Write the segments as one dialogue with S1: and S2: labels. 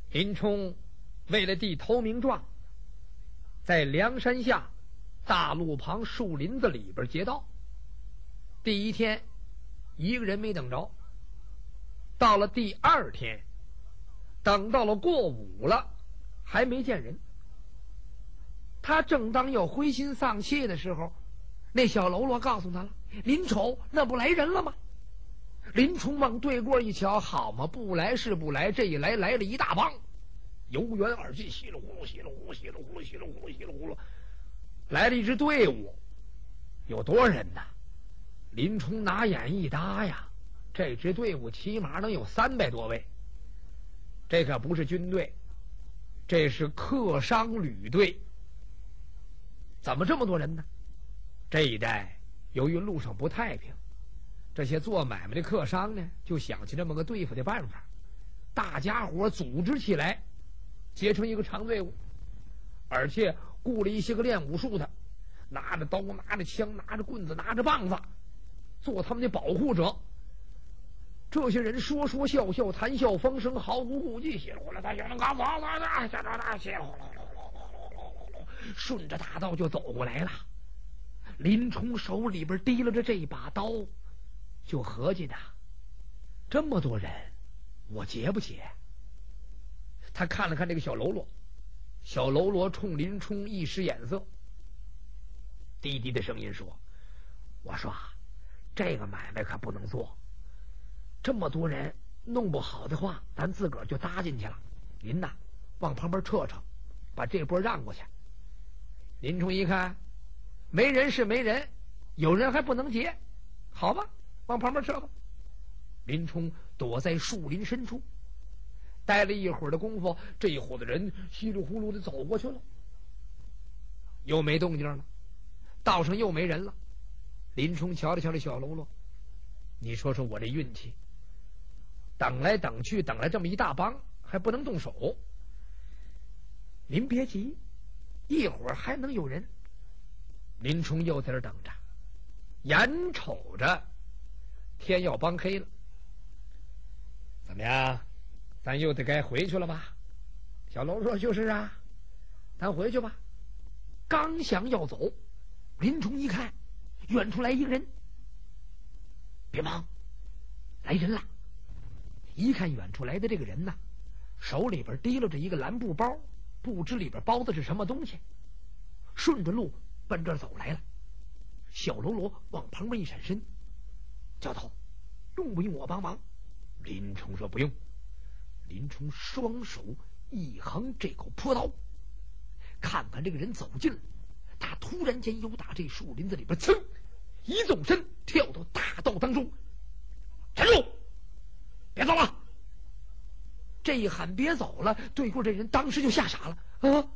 S1: 林冲为了递投名状，在梁山下大路旁树林子里边劫道。第一天一个人没等着，到了第二天，等到了过午了，还没见人。他正当要灰心丧气的时候，那小喽啰告诉他了：“林瞅，那不来人了吗？”林冲往对过一瞧，好嘛，不来是不来，这一来来了一大帮，由远而近，稀里呼噜，稀里呼噜，稀里呼噜，稀里呼噜，稀里呼噜，来了一支队伍，有多少人呢？林冲拿眼一搭呀，这支队伍起码能有300多位。这可不是军队，这是客商旅队。怎么这么多人呢？这一带由于路上不太平，这些做买卖的客商呢，就想起这么个对付的办法，大家伙组织起来，结成一个长队伍，而且雇了一些个练武术的，拿着刀，拿着枪，拿着棍子，拿着棒子，做他们的保护者。这些人说说笑笑，谈笑风生，毫无顾忌，稀里呼啦，他能搞走，稀里呼啦，顺着大道就走过来了。林冲手里边提拉着这把刀，就合计呢，这么多人，我劫不劫？他看了看这个小喽啰，小喽啰冲林冲一使眼色，低低的声音说：“我说，这个买卖可不能做，这么多人弄不好的话，咱自个儿就搭进去了。您呐，往旁边撤撤，把这波让过去。”林冲一看，没人是没人，有人还不能劫，好吧，往旁边撤吧。林冲躲在树林深处，待了一会儿的功夫，这一伙子人稀里呼噜的走过去了，又没动静了，道上又没人了。林冲瞧了瞧这小喽啰，你说说我这运气，等来等去，等来这么一大帮，还不能动手。您别急，一会儿还能有人。林冲又在这等着，眼瞅着天要帮黑了，怎么样，咱又得该回去了吧？小喽啰说：“就是啊，咱回去吧。”刚想要走，林冲一看远处来一个人，别忙，来人了。一看远处来的这个人呢，手里边提拉着一个蓝布包，不知里边包的是什么东西，顺着路奔这儿走来了。小喽啰往旁边一闪身，教头，用不用我帮忙？林冲说：“不用。”林冲双手一横这口坡刀，看看这个人走近了，他突然间由打这树林子里边噌一纵身跳到大道当中，站住，别走了！这一喊别走了，对过这人当时就吓傻了啊！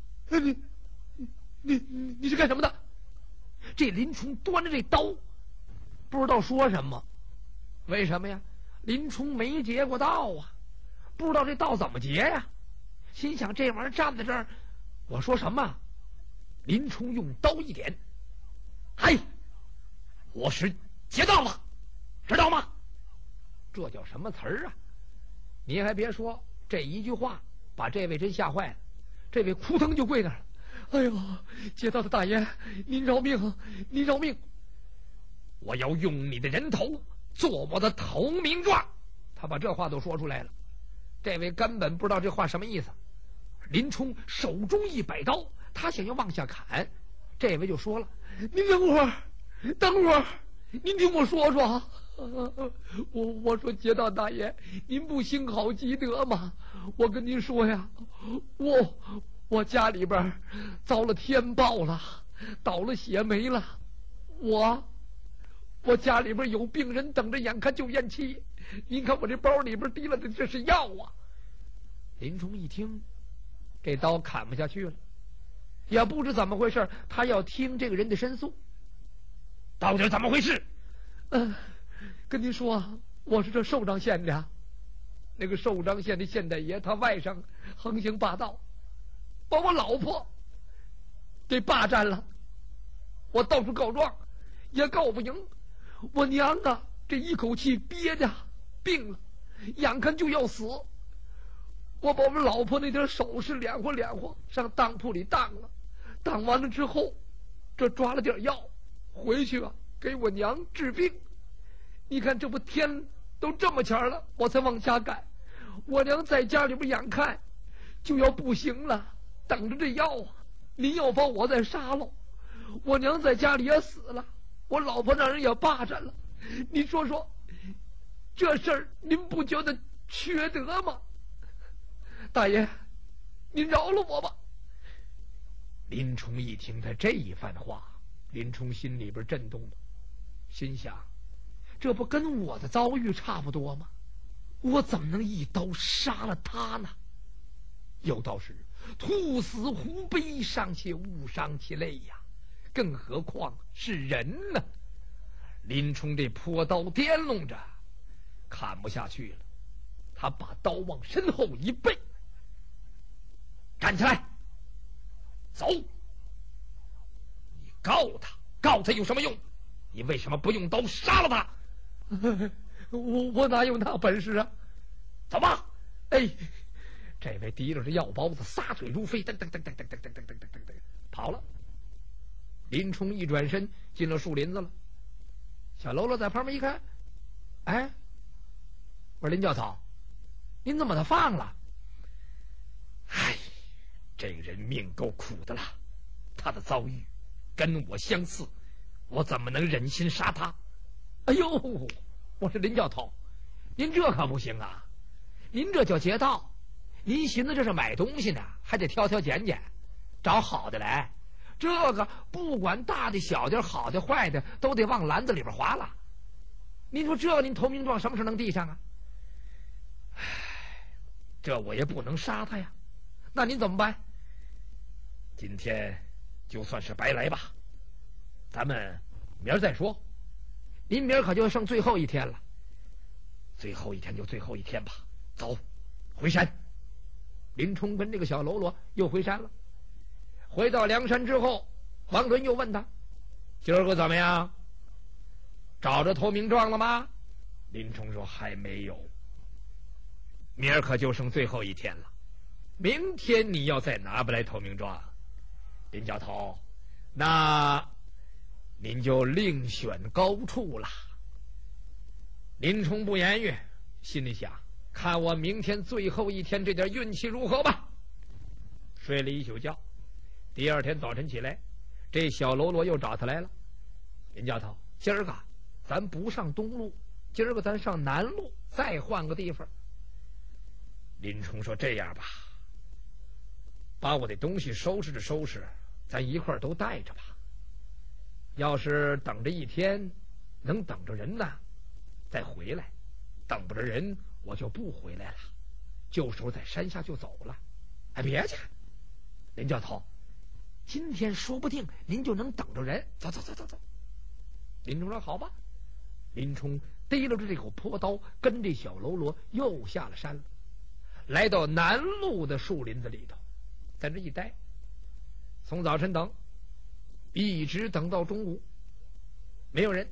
S1: 你是干什么的？这林冲端着这刀，不知道说什么。为什么呀？林冲没劫过道啊，不知道这道怎么劫呀。心想这玩意儿站在这儿，我说什么？林冲用刀一点，嗨，我是劫道了，知道吗？这叫什么词儿啊？你还别说，这一句话把这位真吓坏了，这位扑腾就跪那儿了。哎呦，劫道的大爷，您饶命，您饶命！我要用你的人头做我的投名状。他把这话都说出来了，这位根本不知道这话什么意思。林冲手中一摆刀，他想要往下砍，这位就说了：“您等会儿，等会儿，您听我说说。我说劫道大爷，您不行好积德吗？我跟您说呀，我家里边遭了天暴了，倒了血霉了，我家里边有病人等着，眼看就咽气。您看我这包里边提了的这是药啊！”林冲一听，这刀砍不下去了，也不知怎么回事，他要听这个人的申诉，到底怎么回事？跟您说，我是这寿张县的，那个寿张县的县太爷，他外甥横行霸道，把我老婆给霸占了，我到处告状也告不赢，我娘啊这一口气憋着病了，眼看就要死， 我把我们老婆那点首饰敛和上当铺里当了，当完了之后，这抓了点药，回去啊给我娘治病。你看这不天都这么前了，我才往家赶。我娘在家里边眼看就要不行了，等着这药啊，您要把我再杀了，我娘在家里也死了，我老婆让人也霸占了。你说说，这事儿您不觉得缺德吗？大爷，您饶了我吧。林冲一听他这一番话，林冲心里边震动了，心想，这不跟我的遭遇差不多吗？我怎么能一刀杀了他呢？有道是兔死狐悲，尚且误伤其类呀，更何况是人呢？林冲这泼刀颠弄着，看不下去了，他把刀往身后一背，站起来，走！你告他有什么用？你为什么不用刀杀了他？我哪有那本事啊？走吧！哎，这位提溜着药包子，撒腿如飞，噔噔噔噔噔噔噔噔噔噔噔跑了。林冲一转身进了树林子了。小喽啰在旁边一看，哎，我说林教头，您怎么把他放了？哎，这个人命够苦的了，他的遭遇跟我相似，我怎么能忍心杀他？哎呦，我说林教头，您这可不行啊！您这叫劫道，您寻思这是买东西呢，还得挑挑拣拣，找好的来。这个不管大的小的，好的坏的，都得往篮子里边划了。您说这您投名状什么时候能递上啊？唉，这我也不能杀他呀。那您怎么办？今天就算是白来吧，咱们明儿再说。您明儿可就剩最后一天了，最后一天就最后一天吧。走，回山。林冲跟这个小喽啰又回山了。回到梁山之后，王伦又问他：“今儿个怎么样？找着投名状了吗？”林冲说：“还没有。明儿可就剩最后一天了，明天你要再拿不来投名状，林教头，那您就另选高处了。”林冲不言语，心里想：看我明天最后一天这点运气如何吧。睡了一宿觉。第二天早晨起来，这小喽啰又找他来了。林教头，今儿个咱不上东路，今儿个咱上南路，再换个地方。林冲说：“这样吧，把我的东西收拾着收拾，咱一块儿都带着吧。要是等着一天，能等着人呢，再回来；等不着人，我就不回来了。旧时候在山下就走了。哎，别去，林教头。今天说不定您就能等着人，走。林冲说：“好吧。”林冲提溜着这口破刀，跟这小喽啰又下了山了，来到南路的树林子里头，在这一待，从早晨等，一直等到中午，没有人。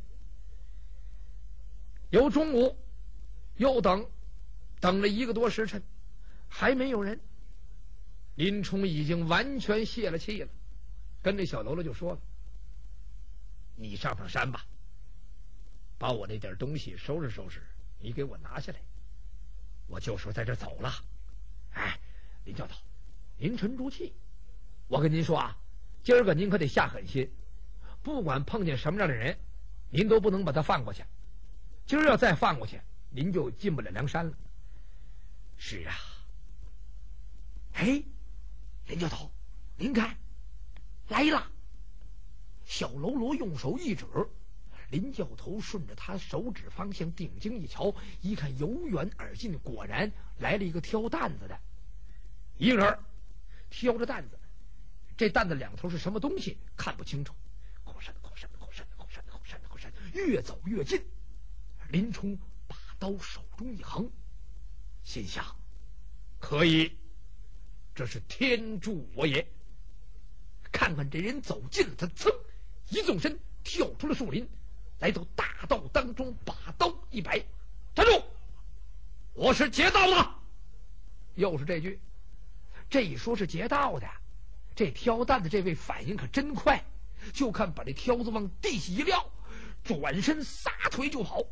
S1: 由中午又等了1个多时辰，还没有人。林冲已经完全泄了气了，跟这小喽啰就说了：“你上山吧，把我那点东西收拾收拾，你给我拿下来，我就说在这走了。哎，林教头，您沉住气，我跟您说啊，今儿个您可得下狠心，不管碰见什么样的人，您都不能把他放过去。今儿要再放过去，您就进不了梁山了。”是啊。哎，林教头，您看来了。小喽啰用手一指，林教头顺着他手指方向定睛一瞧，一看由远而近，果然来了一个挑担子的，一个人挑着担子，这担子两头是什么东西看不清楚，后山，越走越近。林冲把刀手中一横，心想：可以，这是天助我也。看看这人走近了，他噌一纵身跳出了树林，来到大道当中，把刀一摆：“站住！我是劫道的。 又是这句。这一说是劫道的，这挑担的这位反应可真快，就看把这挑子往地下一撂，转身撒腿就跑。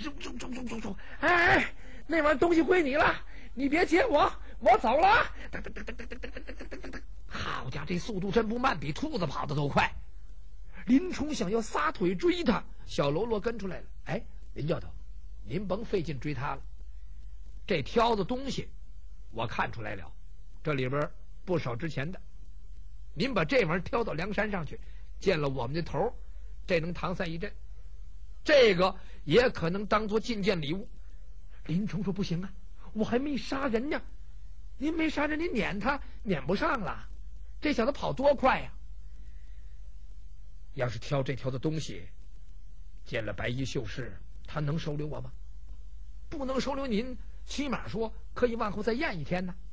S1: 哎，那玩意东西归你了，你别接我走了。好家伙，这速度真不慢，比兔子跑的都快。林冲想要撒腿追他，小喽啰跟出来了。哎，林教头，您甭费劲追他了，这挑子东西我看出来了，这里边不少值钱的，您把这玩意儿挑到梁山上去，见了我们的头，这能搪塞一阵，这个也可能当作进见礼物。林冲说不行啊，我还没杀人呢，您没杀人，您撵他撵不上了，这小子跑多快呀！要是挑这条的东西，见了白衣秀士，他能收留我吗？不能收留您，起码说可以往后再验一天呢。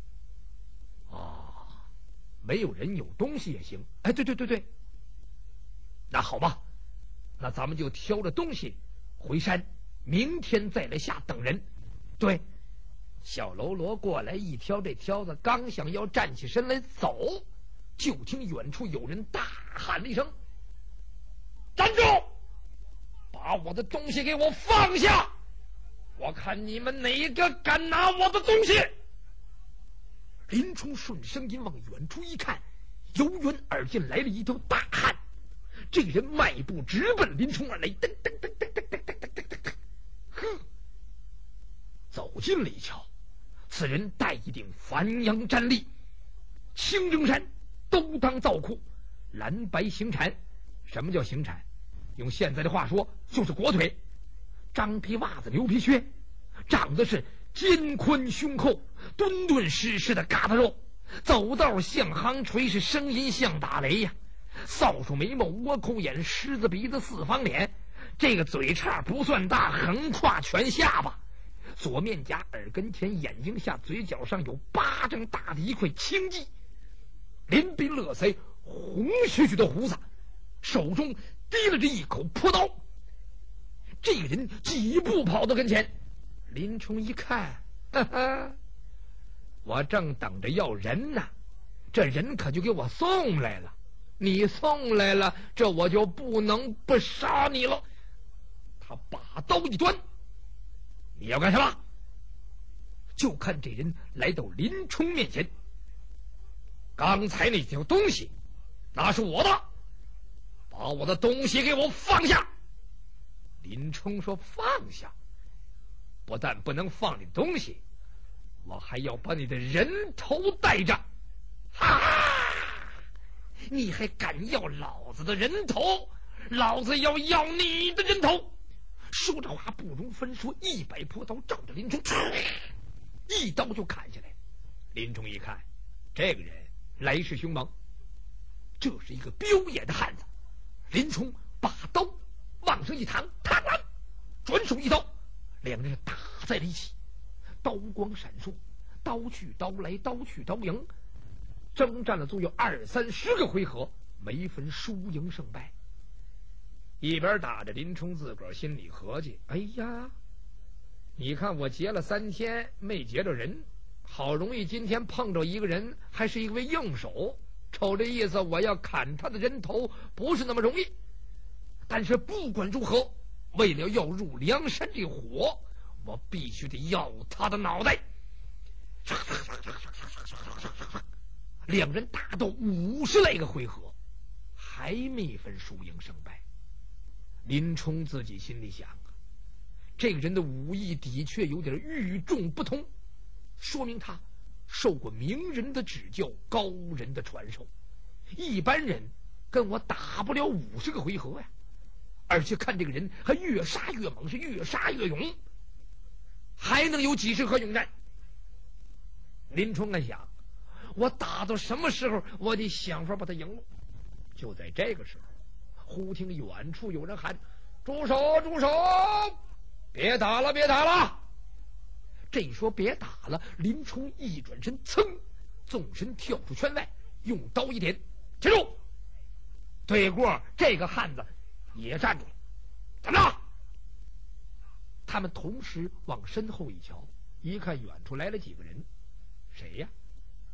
S1: 没有人有东西也行。哎，对，那好吧，那咱们就挑着东西回山，明天再来下等人。对，小喽啰过来一挑这挑子，刚想要站起身来走，就听远处有人大喊了一声：站住！把我的东西给我放下！我看你们哪个敢拿我的东西！林冲顺声音往远处一看，由远而近来了一条大汉，这人迈步直奔林冲而来，噔噔噔噔噔噔噔噔噔，呵，走近了一瞧，此人戴一顶繁阳毡笠，青征衫，兜裆皂裤，蓝白行缠。什么叫行缠？用现在的话说，就是裹腿，张皮袜子，牛皮靴，长得是肩宽胸厚，敦敦实实的疙瘩肉，走道像夯锤，是声音像打雷呀。扫帚眉毛，倭寇眼，狮子鼻子，四方脸，这个嘴叉不算大，横跨全下巴，左面颊，耳根前，眼睛下，嘴角上有巴掌大的一块青迹，连鬓乐腮，红须须的胡子，手中提了这一口朴刀。这个人几步跑到跟前，林冲一看，哈哈，我正等着要人呢，这人可就给我送来了。你送来了，这我就不能不杀你了。他把刀一端，你要干什么？就看这人来到林冲面前，刚才那条东西那是我的，把我的东西给我放下。林冲说：放下？不但不能放你东西，我还要把你的人头带着。哈哈，你还敢要老子的人头？老子要你的人头！说着话不容分说，一摆朴刀照着林冲，一刀就砍下来。林冲一看，这个人来势凶猛，这是一个彪野的汉子。林冲把刀往上一躺，啪啦，转手一刀，两人打在了一起，刀光闪烁，刀去刀来，刀去刀赢，征战了足有20-30个回合，没分输赢胜败。一边打着，林冲自个儿心里合计：哎呀，你看我劫了3天没劫着人，好容易今天碰着一个人，还是一位硬手，瞅这意思我要砍他的人头不是那么容易。但是不管如何，为了要入梁山这火，我必须得要他的脑袋。两人打到50来个回合，还没分输赢胜败。林冲自己心里想啊，这个人的武艺的确有点与众不同，说明他受过名人的指教，高人的传授，一般人跟我打不了50个回合呀。而且看这个人还越杀越猛，是越杀越勇，还能有几十合勇战。林冲暗想，我打到什么时候我得想法把他赢了。就在这个时候，忽听远处有人喊：住手住手，别打了别打了。这一说别打了，林冲一转身，噌，纵身跳出圈外，用刀一点，站住。对过这个汉子也站住了，怎么着？他们同时往身后一瞧，一看远处来了几个人。谁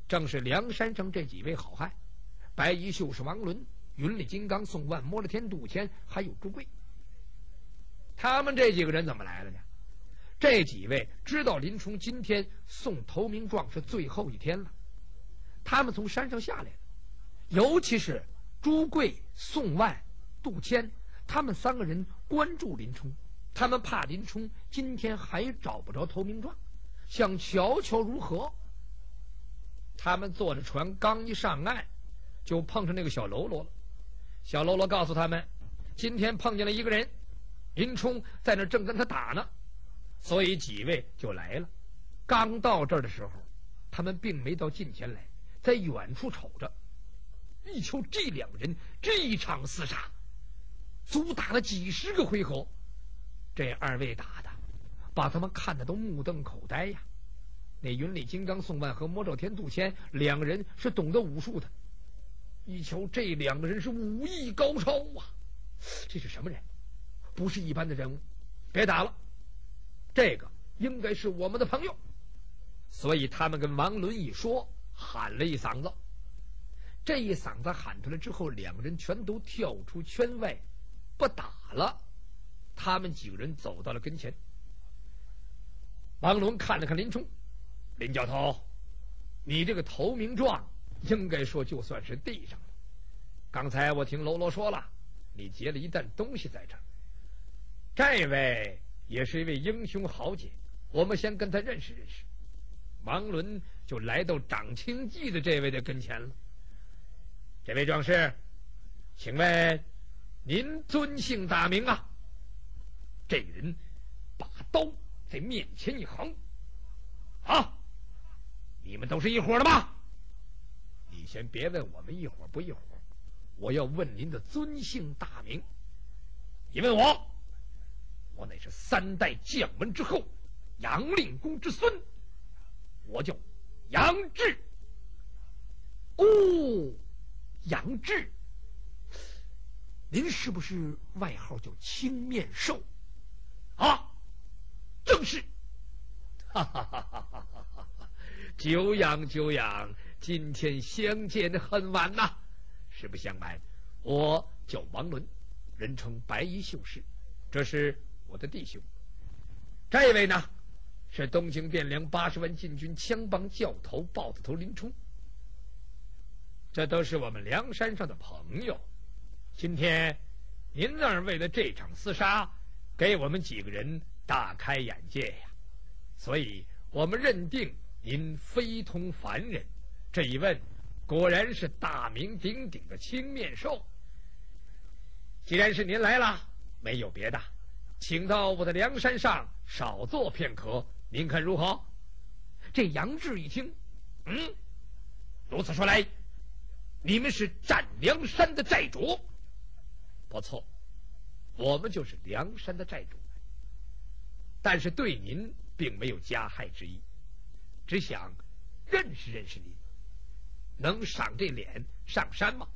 S1: 正是梁山上这几位好汉：白衣秀士王伦、云里金刚宋万、摸了天杜迁，还有朱贵。他们这几个人怎么来了呢？这几位知道林冲今天送投名状是最后一天了，他们从山上下来了，尤其是朱贵、宋万、杜迁，他们3个人关注林冲，他们怕林冲今天还找不着投名状，想瞧瞧如何。他们坐着船刚一上岸，就碰上那个小喽啰了。小喽啰告诉他们，今天碰见了一个人，林冲在那正跟他打呢，所以几位就来了。刚到这儿的时候，他们并没到近前来，在远处瞅着。一瞧这2人这一场厮杀，足打了几10个回合，这2位打的把他们看得都目瞪口呆呀。那云里金刚宋万和魔兆天杜迁2个人是懂得武术的，一瞧这2个人是武艺高超啊，这是什么人？不是一般的人物，别打了，这个应该是我们的朋友。所以他们跟王伦一说，喊了一嗓子。这一嗓子喊出来之后，2个人全都跳出圈外，不打了。他们几个人走到了跟前。王伦看了看林冲，林教头，你这个投名状应该说就算是递上了。刚才我听喽啰说了，你劫了一担东西在这儿。这位也是一位英雄豪杰，我们先跟他认识认识。王伦就来到长青记的这位的跟前了。这位壮士，请问您尊姓大名啊？这人把刀在面前一横，啊，你们都是一伙的吗？你先别问我们一伙不一伙，我要问您的尊姓大名。你问我乃是3代将门之后，杨令公之孙，我叫杨志。哦，杨志，您是不是外号叫青面兽啊？正是。哈哈哈哈哈哈！久仰久仰，今天相见很晚呐。实不相瞒，我叫王伦，人称白衣秀士，这是我的弟兄。这位呢，是东京汴梁80万禁军枪帮教头豹子头林冲。这都是我们梁山上的朋友。今天您2为了这场厮杀，给我们几个人大开眼界呀，所以我们认定您非同凡人。这一问，果然是大名鼎鼎的青面兽。既然是您来了，没有别的，请到我的梁山上少坐片刻，您看如何？这杨志一听，如此说来，你们是占梁山的寨主？不错，我们就是梁山的寨主，但是对您并没有加害之意，只想认识认识您。能赏这脸上山吗？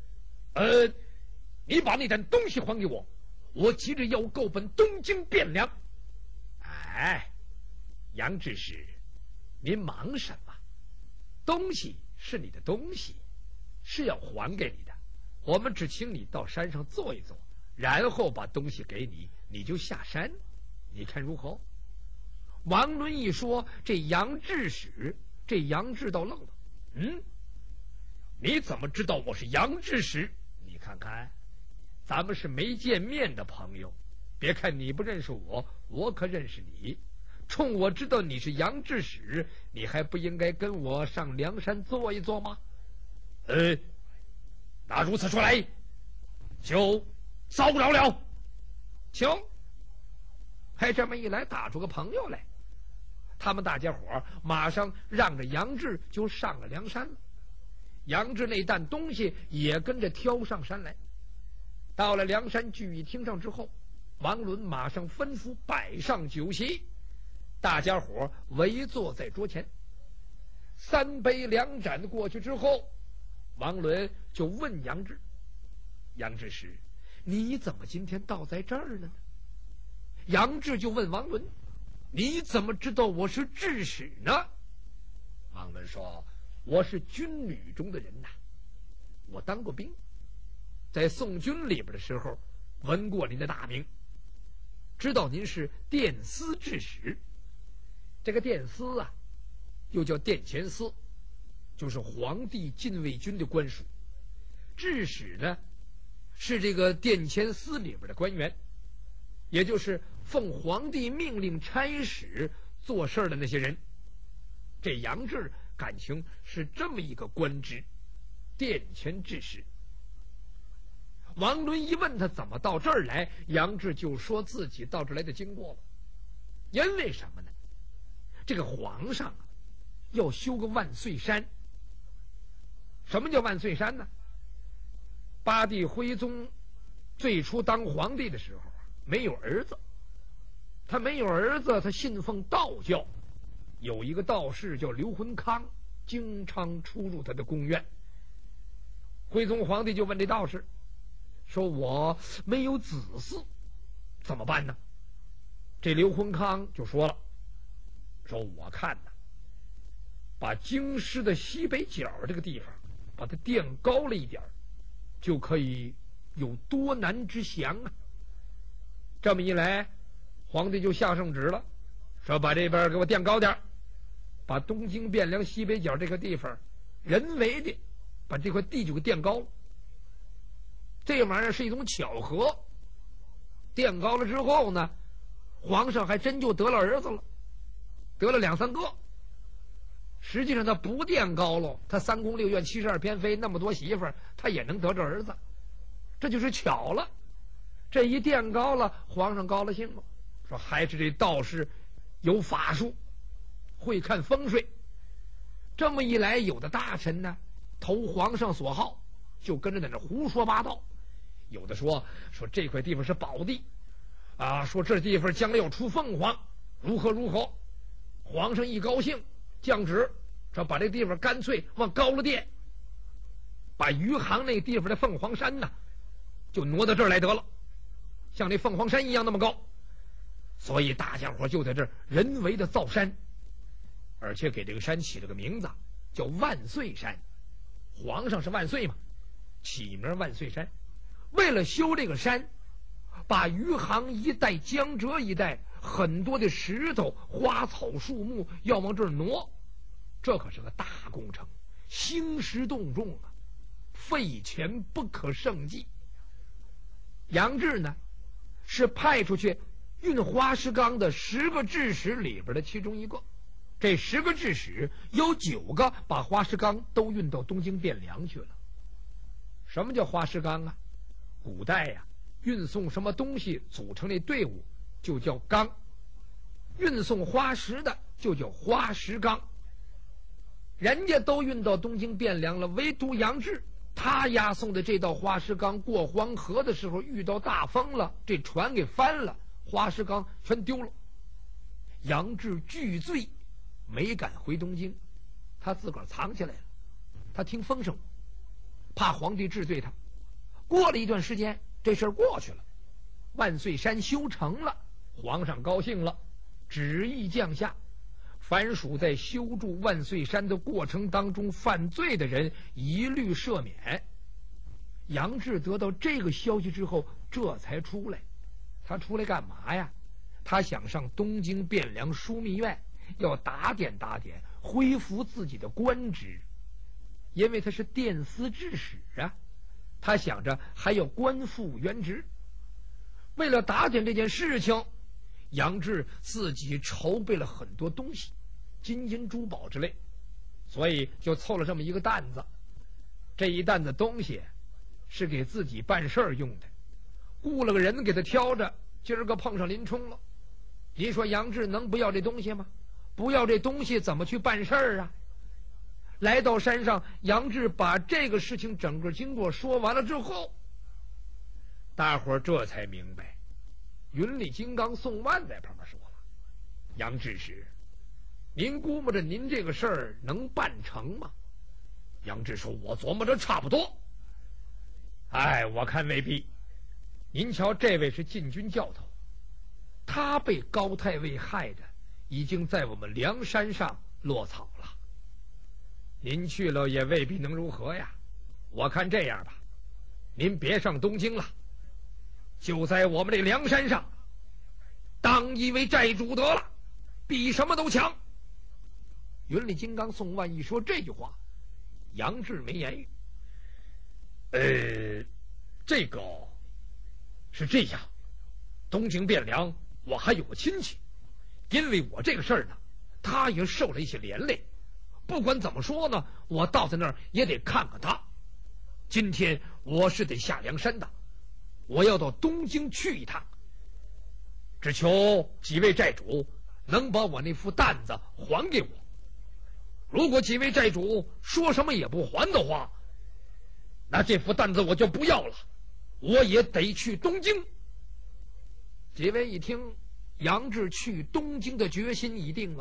S1: 你把那担东西还给我，我急着要购奔东京汴梁。哎，杨志士，您忙什么？东西是你的东西，是要还给你的。我们只请你到山上坐一坐，然后把东西给你，你就下山，你看如何？王伦一说，这杨志使，这杨志倒愣了。你怎么知道我是杨志使？你看看，咱们是没见面的朋友，别看你不认识我，我可认识你。冲我知道你是杨志使，你还不应该跟我上梁山坐一坐吗？那如此说来，就骚扰了。请，还这么一来，打出个朋友来。他们大家伙马上让着杨志就上了梁山了。杨志那担东西也跟着挑上山来。到了梁山聚义厅上之后，王伦马上吩咐摆上酒席，大家伙围坐在桌前。3杯2盏过去之后，王伦就问杨志：“杨志使，你怎么今天倒在这儿了呢？”杨志就问王伦：“你怎么知道我是智使呢？”王伦说：“ 我是军旅中的人呐，我当过兵，在宋军里边的时候闻过您的大名，知道您是殿司制使。这个殿司啊，又叫殿前司，就是皇帝禁卫军的官署。制使呢，是这个殿前司里边的官员，也就是奉皇帝命令差使做事的那些人。这杨志感情是这么一个官职，殿前制使。王伦一问他怎么到这儿来，杨志就说自己到这儿来的经过了。因为什么呢？这个皇上啊，要修个万岁山。什么叫万岁山呢？八帝徽宗最初当皇帝的时候没有儿子，他没有儿子，他信奉道教，有一个道士叫刘浑康，经常出入他的宫院。徽宗皇帝就问这道士说，我没有子嗣怎么办呢？这刘浑康就说了，说我看呢，把京师的西北角这个地方把它垫高了一点，就可以有多难之降啊。这么一来，皇帝就下圣旨了，说把这边给我垫高点，把东京汴梁西北角这个地方人为的把这块地就给垫高了。这玩意儿是一种巧合，垫高了之后呢，皇上还真就得了儿子了，得了2、3个。实际上他不垫高了，他3宫6院72偏妃那么多媳妇儿，他也能得着儿子，这就是巧了。这一垫高了，皇上高了兴了，说还是这道士有法术，会看风水。这么一来，有的大臣呢投皇上所好，就跟着在那胡说八道。有的说这块地方是宝地啊，说这地方将来要出凤凰，如何如何。皇上一高兴，降旨说把这地方干脆往高了垫，把余杭那地方的凤凰山呢就挪到这儿来得了，像那凤凰山一样那么高。所以大家伙就在这儿人为的造山，而且给这个山起了个名字叫万岁山。皇上是万岁嘛，起名万岁山。为了修这个山，把余杭一带江浙一带很多的石头花草树木要往这儿挪，这可是个大工程，兴师动众啊，费钱不可胜计。杨志呢是派出去运花石纲的10个制使里边的其中一个，这10个制使有9个把花石纲都运到东京汴梁去了。什么叫花石纲啊？古代呀，运送什么东西组成那队伍就叫纲，运送花石的就叫花石纲。人家都运到东京汴梁了，唯独杨志他押送的这道花石纲过黄河的时候遇到大风了，这船给翻了，花石纲全丢了。杨志巨醉，没敢回东京，他自个儿藏起来了。他听风声，怕皇帝治罪他。过了一段时间，这事儿过去了，万岁山修成了，皇上高兴了，旨意降下，凡属在修筑万岁山的过程当中犯罪的人一律赦免。杨志得到这个消息之后，这才出来。他出来干嘛呀？他想上东京汴梁枢密院，要打点打点，恢复自己的官职，因为他是殿司制使啊。他想着还要官复原职。为了打点这件事情，杨志自己筹备了很多东西，金银珠宝之类，所以就凑了这么一个担子。这一担子东西是给自己办事儿用的，雇了个人给他挑着，今儿个碰上林冲了。你说杨志能不要这东西吗？不要这东西怎么去办事儿啊？来到山上，杨志把这个事情整个经过说完了之后，大伙儿这才明白。云里金刚宋万在旁边说了，杨志使，您估摸着您这个事儿能办成吗？杨志说，我琢磨着差不多。我看未必。您瞧，这位是禁军教头，他被高太尉害的已经在我们梁山上落草了。 您去了也未必能如何呀。我看这样吧，您别上东京了，就在我们这梁山上当一位寨主得了，比什么都强。云里金刚宋万一说这句话，杨志没言语。这个是这样，东京汴梁我还有个亲戚，因为我这个事儿呢，他也受了一些连累。不管怎么说呢，我到在那儿也得看看他。今天我是得下梁山的，我要到东京去一趟，只求几位寨主能把我那副担子还给我。如果几位寨主说什么也不还的话，那这副担子我就不要了，我也得去东京。几位一听杨志去东京的决心已定了。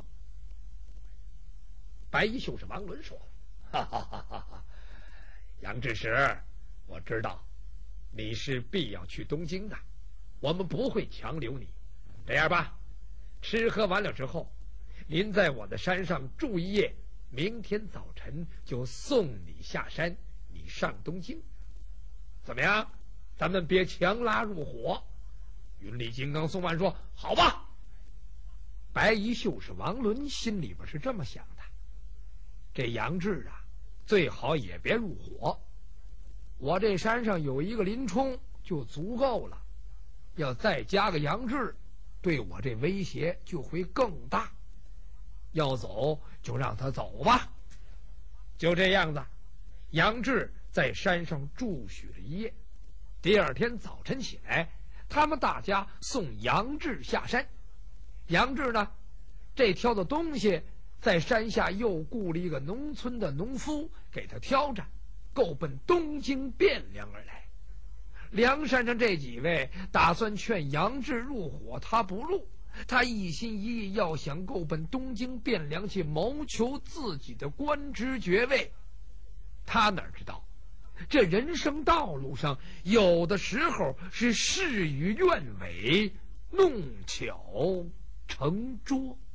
S1: 白衣秀士王伦说：哈哈哈哈，杨志时，我知道你是必要去东京的，我们不会强留你。这样吧，吃喝完了之后，您在我的山上住一夜，明天早晨就送你下山，你上东京，怎么样？咱们别强拉入伙。云里金刚宋万说：好吧。白衣秀士王伦心里边是这么想的，这杨志啊，最好也别入伙，我这山上有一个林冲就足够了，要再加个杨志，对我这威胁就会更大。要走就让他走吧。就这样子，杨志在山上住许了一夜。第二天早晨起来，他们大家送杨志下山。杨志呢，这挑的东西在山下又雇了一个农村的农夫给他挑着，够奔东京汴梁而来。梁山上这几位打算劝杨志入伙，他不入，他一心一意要想够奔东京汴梁去谋求自己的官职爵位。他哪知道这人生道路上有的时候是事与愿违，弄巧成拙。